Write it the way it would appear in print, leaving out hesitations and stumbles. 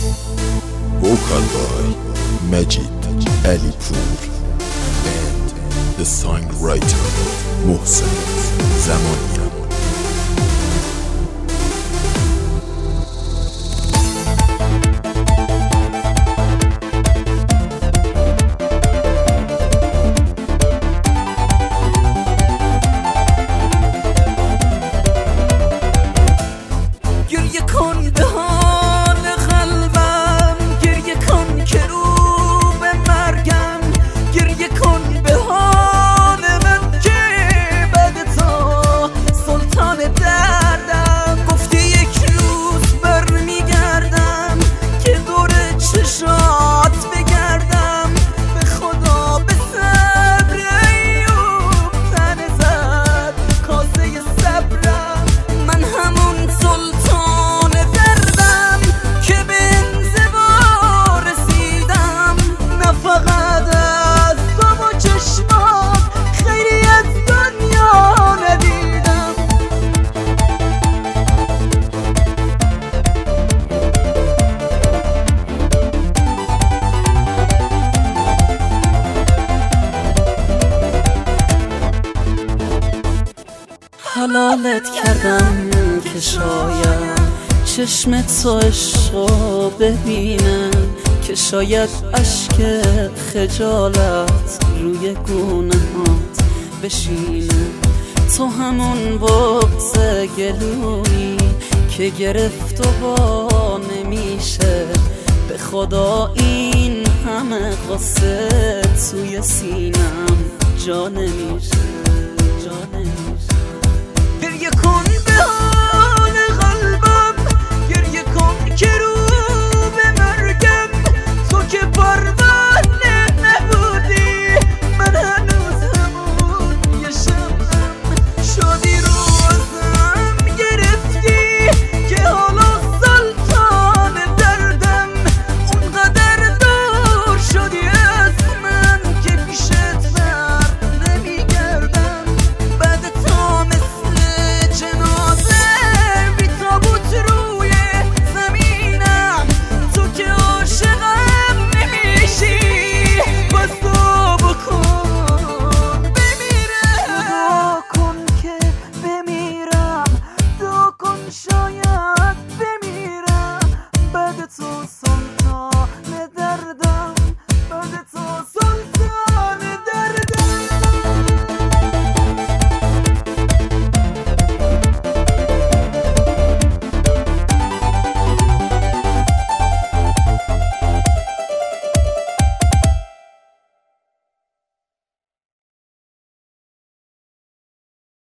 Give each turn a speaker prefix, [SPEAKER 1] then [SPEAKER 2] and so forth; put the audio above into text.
[SPEAKER 1] Vocal by Majid Alipur and the songwriter Mohsen Zamanian.
[SPEAKER 2] گریه کن به حال قلبم، گریه کن که رو به مرگم، گریه کن به حال من که بعد تا سلطان دردم. گفتی یک روز برمیگردم که دور چشات بگردم، به خدا به صبر ایوب تنه زد کاسه صبرم. من همون سلطان دردم که به انزوا رسیدم، نه فقط از تو و چشمات خیری از دنیا ندیدم. حلالت کردم که شاید چشم تو عشقو ببینه، که شاید اشک خجالت روی گونه‌هات بشینه. تو همون بغض گلویی که گرفت و با نمیشه، به خدا این همه قصه توی سینم جا نمیشه. گریه کن